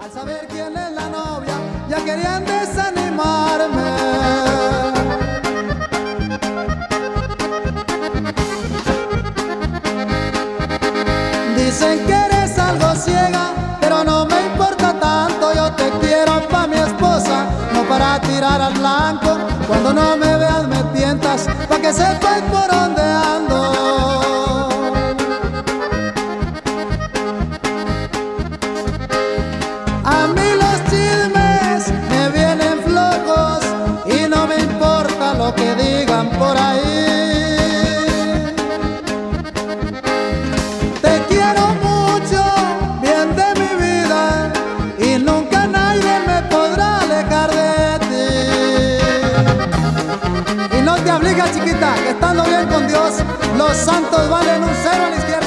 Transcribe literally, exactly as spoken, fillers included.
Al saber quién es la novia, ya querían desanimarme. Dicen que eres algo ciega, pero no me importa tanto. Yo te quiero pa' mi esposa, no para tirar al blanco. Cuando no me veas me tientas, pa' que sepas por dónde ando. A mí los chismes me vienen flojos y no me importa lo que digan por ahí. Te quiero mucho, bien de mi vida, y nunca nadie me podrá alejar de ti. Y no te aflijas, chiquita, que estando bien con Dios, los santos valen un cero a la izquierda.